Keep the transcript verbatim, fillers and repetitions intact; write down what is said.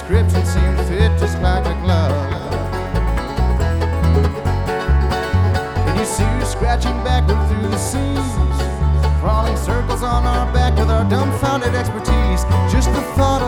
description seemed fit just like a glove. Can you see her scratching backward through the seams, crawling circles on our back with our dumbfounded expertise? Just the thought